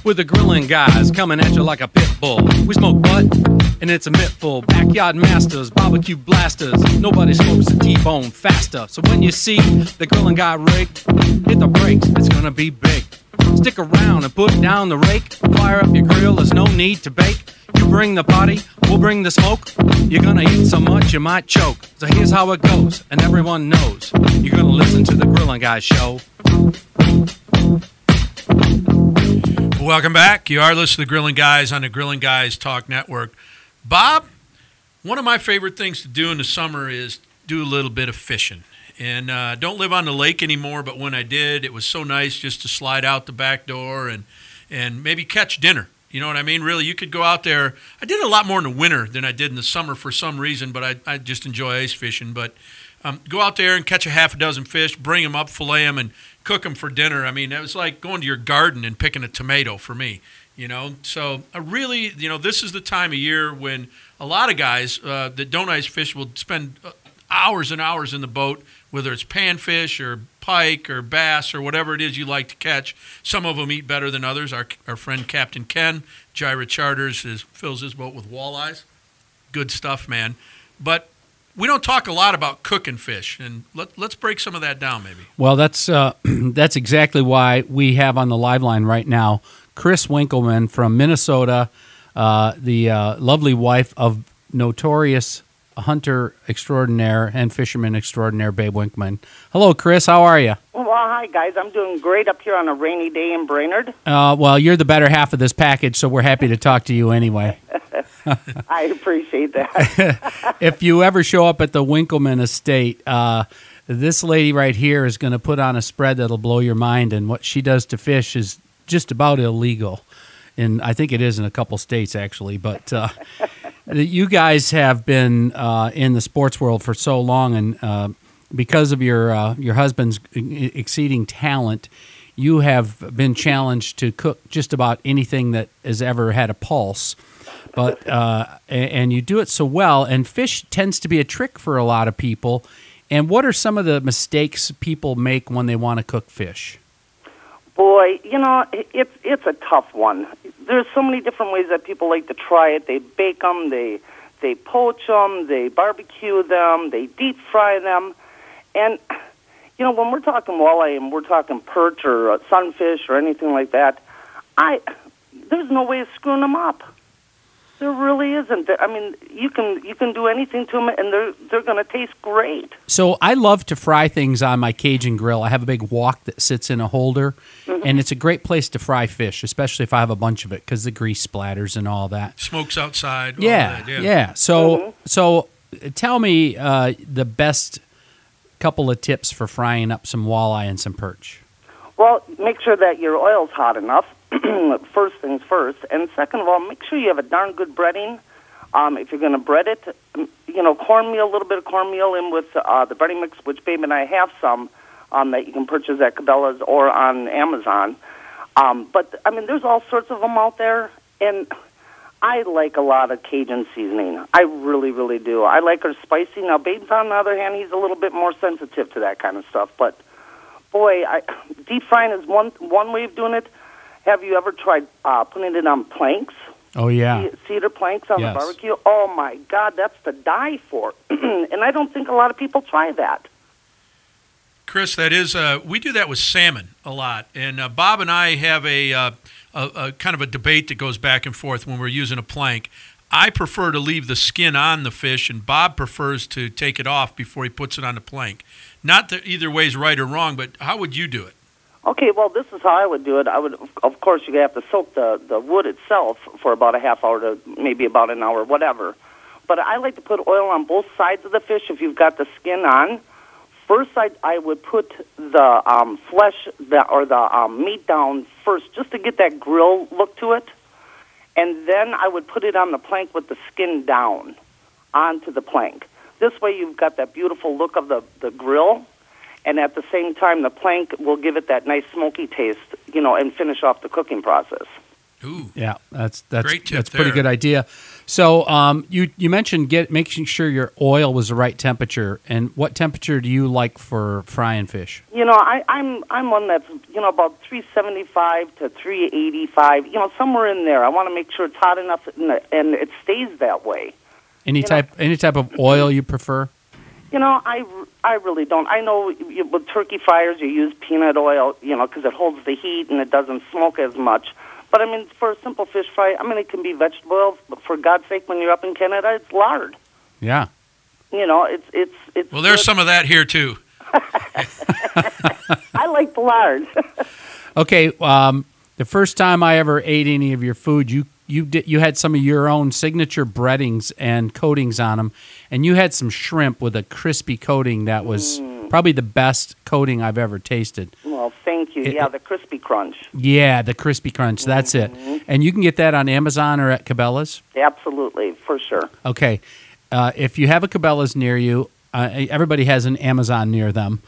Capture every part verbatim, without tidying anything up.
with the grilling guys coming at you like a pit bull. We smoke butt, and it's a mittful. Backyard masters, barbecue blasters. Nobody smokes a T-bone faster. So when you see the grilling guy rig, hit the brakes, it's gonna be big. Stick around and put down the rake. Fire up your grill, there's no need to bake. You bring the party, we'll bring the smoke. You're gonna eat so much you might choke. So here's how it goes, and everyone knows. You're gonna listen to the Grilling Guys show. Welcome back. You are listening to the Grilling Guys on the Grilling Guys Talk Network. Bob, one of my favorite things to do in the summer is do a little bit of fishing. And I uh, don't live on the lake anymore, but when I did, it was so nice just to slide out the back door and, and maybe catch dinner. You know what I mean? Really, you could go out there. I did a lot more in the winter than I did in the summer for some reason, but I, I just enjoy ice fishing. But um, go out there and catch a half a dozen fish, bring them up, fillet them, and cook them for dinner. I mean, it was like going to your garden and picking a tomato for me, you know. So I really, you know, this is the time of year when a lot of guys uh, that don't ice fish will spend hours and hours in the boat, whether it's panfish or pike or bass or whatever it is you like to catch. Some of them eat better than others. Our our friend Captain Ken, Gyra Charters, is, fills his boat with walleyes. Good stuff, man. But we don't talk a lot about cooking fish, and let, let's break some of that down maybe. Well, that's uh, that's exactly why we have on the live line right now Chris Winkleman from Minnesota, uh, the uh, lovely wife of notorious hunter extraordinaire and fisherman extraordinaire Babe Winkleman. Hello, Chris. How are you? Well, hi, guys. I'm doing great up here on a rainy day in Brainerd. Uh, well, you're the better half of this package, so we're happy to talk to you anyway. I appreciate that. If you ever show up at the Winkleman estate, uh, this lady right here is going to put on a spread that'll blow your mind, and what she does to fish is just about illegal. And I think it is in a couple states, actually. But uh, you guys have been uh, in the sports world for so long, and uh, because of your uh, your husband's exceeding talent, you have been challenged to cook just about anything that has ever had a pulse. But uh, and you do it so well, and fish tends to be a trick for a lot of people. And what are some of the mistakes people make when they want to cook fish? Boy, you know, it's it's a tough one. There's so many different ways that people like to try it. They bake them, they they poach them, they barbecue them, they deep fry them. And, you know, when we're talking walleye and we're talking perch or uh, sunfish or anything like that, I there's no way of screwing them up. There really isn't. I mean, you can you can do anything to them, and they're they're going to taste great. So I love to fry things on my Cajun grill. I have a big wok that sits in a holder, mm-hmm. and it's a great place to fry fish, especially if I have a bunch of it, because the grease splatters and all that. Smokes outside. Yeah, all that, yeah, yeah. So mm-hmm. so tell me uh, the best couple of tips for frying up some walleye and some perch. Well, make sure that your oil's hot enough. First things first, and second of all, make sure you have a darn good breading. Um, if you're going to bread it, you know, cornmeal, a little bit of cornmeal in with uh, the breading mix, which Babe and I have some um, that you can purchase at Cabela's or on Amazon. Um, but, I mean, there's all sorts of them out there, and I like a lot of Cajun seasoning. I really, really do. I like her spicy. Now, Babe's, on the other hand, he's a little bit more sensitive to that kind of stuff. But, boy, I, deep frying is one one way of doing it. Have you ever tried uh, putting it on planks? Oh, yeah. Cedar planks on yes. the barbecue? Oh, my God, that's to die for. And I don't think a lot of people try that. Chris, that is, uh, we do that with salmon a lot. And uh, Bob and I have a, uh, a, a kind of a debate that goes back and forth when we're using a plank. I prefer to leave the skin on the fish, and Bob prefers to take it off before he puts it on the plank. Not that either way is right or wrong, but how would you do it? Okay, well, this is how I would do it. I would, of course, you have to soak the, the wood itself for about a half hour to maybe about an hour, whatever. But I like to put oil on both sides of the fish if you've got the skin on. First, I, I would put the um, flesh the, or the um, meat down first just to get that grill look to it. And then I would put it on the plank with the skin down onto the plank. This way you've got that beautiful look of the, the grill. And at the same time, the plank will give it that nice smoky taste, you know, and finish off the cooking process. Ooh. Yeah, that's that's Great tip that's a pretty there. good idea. So um, you you mentioned get making sure your oil was the right temperature, and what temperature do you like for frying fish? You know, I, I'm I'm one that's you know about three seventy-five to three eighty-five. You know, somewhere in there. I want to make sure it's hot enough and, and it stays that way. Any You type any type of oil you prefer? You know, I, I really don't. I know you, with turkey fryers you use peanut oil, you know, because it holds the heat and it doesn't smoke as much. But, I mean, for a simple fish fry, I mean, it can be vegetable oil, but for God's sake, when you're up in Canada, it's lard. Yeah. You know, it's... it's, it's Well, there's good. some of that here, too. I like the lard. Okay, um, the first time I ever ate any of your food, you you did you had some of your own signature breadings and coatings on them, and you had some shrimp with a crispy coating that was Mm. probably the best coating I've ever tasted. Well, thank you. It- yeah, the crispy crunch. Yeah, the crispy crunch. That's it. Mm-hmm. And you can get that on Amazon or at Cabela's. Absolutely, for sure. Okay, uh, if you have a Cabela's near you, uh, everybody has an Amazon near them.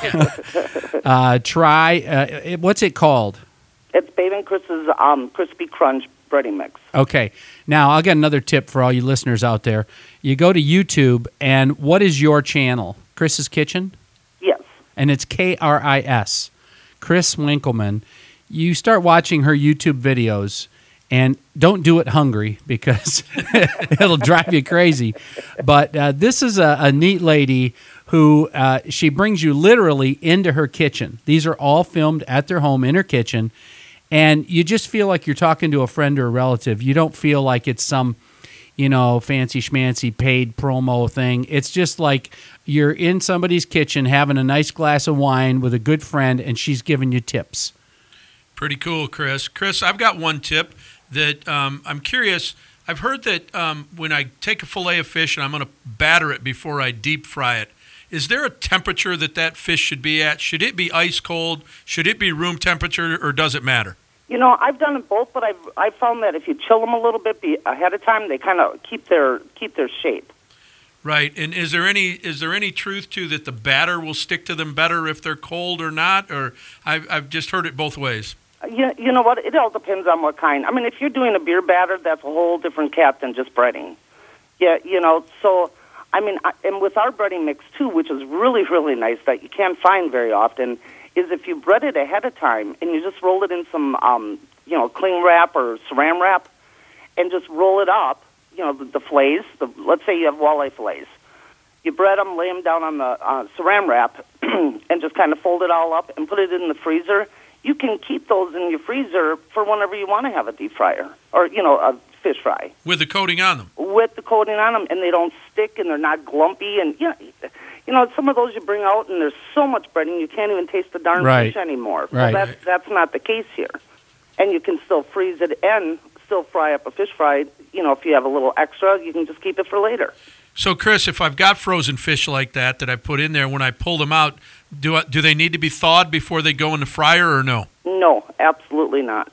uh, try uh, it, what's it called? It's Babe and Chris's um, crispy crunch breading mix. Okay. Now, I'll get another tip for all you listeners out there. You go to YouTube, and what is your channel? Chris's Kitchen? Yes. And it's K R I S, Chris Winkleman. You start watching her YouTube videos, and don't do it hungry because it'll drive you crazy. But uh, this is a, a neat lady who uh, she brings you literally into her kitchen. These are all filmed at their home in her kitchen. And you just feel like you're talking to a friend or a relative. You don't feel like it's some, you know, fancy schmancy paid promo thing. It's just like you're in somebody's kitchen having a nice glass of wine with a good friend, and she's giving you tips. Pretty cool, Chris. Chris, I've got one tip that um, I'm curious. I've heard that um, when I take a fillet of fish and I'm going to batter it before I deep fry it, is there a temperature that that fish should be at? Should it be ice cold? Should it be room temperature, or does it matter? You know, I've done it both, but I've I found that if you chill them a little bit be, ahead of time, they kind of keep their keep their shape. Right. And is there any is there any truth to that the batter will stick to them better if they're cold or not? Or I've I've just heard it both ways. You, you know what? It all depends on what kind. I mean, if you're doing a beer batter, that's a whole different cat than just breading. Yeah, you know, so, I mean, I, and with our breading mix, too, which is really, really nice that you can't find very often, is if you bread it ahead of time and you just roll it in some, um, you know, cling wrap or saran wrap and just roll it up, you know, the, the fillets, the, let's say you have walleye fillets. You bread them, lay them down on the uh, saran wrap and just kind of fold it all up and put it in the freezer. You can keep those in your freezer for whenever you want to have a deep fryer or, you know, a fish fry. With the coating on them. With the coating on them, and they don't stick, and they're not glumpy. And, you know, you know, some of those you bring out, and there's so much breading, you can't even taste the darn Right. fish anymore. Right. Well, that's, that's not the case here. And you can still freeze it and still fry up a fish fry. You know, if you have a little extra, you can just keep it for later. So, Chris, if I've got frozen fish like that that I put in there, when I pull them out, do I, do they need to be thawed before they go in the fryer or no? No, absolutely not.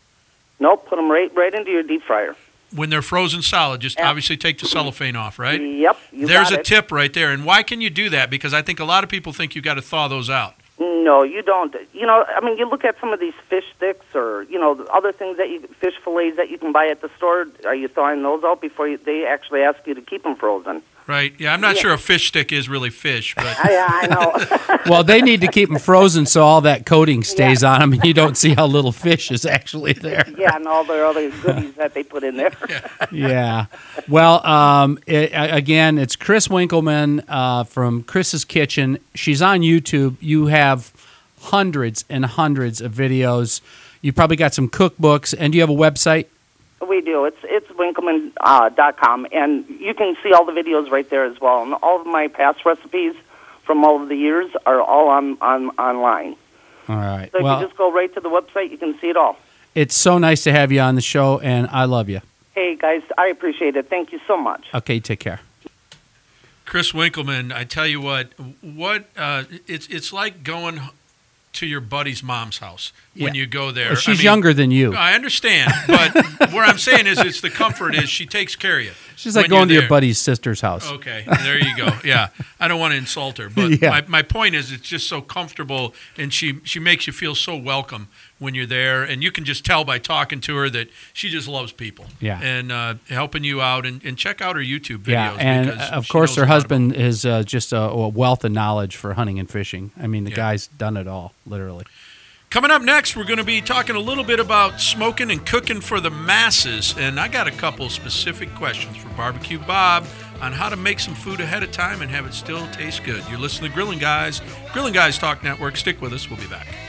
Nope, put them right, right into your deep fryer. When they're frozen solid, just Yeah. obviously take the cellophane off, right? Yep, you There's got a it. tip right there. And why can you do that? Because I think a lot of people think you got to thaw those out. No, you don't. You know, I mean, you look at some of these fish sticks or, you know, the other things that you, fish fillets that you can buy at the store. Are you thawing those out before you, they actually ask you to keep them frozen? Right? Yeah, I'm not Yeah. sure a fish stick is really fish, but I, I know. Well, they need to keep them frozen so all that coating stays on them, and you don't see how little fish is actually there. Yeah, and all their other goodies that they put in there. Yeah. Well, um, it, again, it's Chris Winkleman uh, from Chris's Kitchen. She's on YouTube. You have hundreds and hundreds of videos. You probably got some cookbooks, and do you have a website? We do. It's it's Winkleman uh, dot com, and you can see all the videos right there as well. And all of my past recipes from all of the years are all on, on online. All right. So if Well, you just go right to the website, you can see it all. it's so nice to have you on the show, and I love you. Hey, guys, I appreciate it. Thank you so much. Okay, take care. Chris Winkleman, I tell you what, what uh, it's it's like going to your buddy's mom's house when Yeah. you go there. Well, I she's mean, younger than you. I understand, but what I'm saying is, it's the comfort is she takes care of you. She's like when going to you're your there. buddy's sister's house. Okay, there you go. Yeah, I don't want to insult her, but Yeah. my, my point is, it's just so comfortable, and she she makes you feel so welcome when you're there, and you can just tell by talking to her that she just loves people. Yeah. And uh, helping you out, and, and check out her YouTube videos. Yeah, and because of she course knows her a lot husband is uh, just a, a wealth of knowledge for hunting and fishing. I mean, the Yeah. guy's done it all, literally. Coming up next, we're going to be talking a little bit about smoking and cooking for the masses, and I got a couple specific questions for Barbecue Bob on how to make some food ahead of time and have it still taste good. You're listening to Grilling Guys, Grilling Guys Talk Network. Stick with us. We'll be back.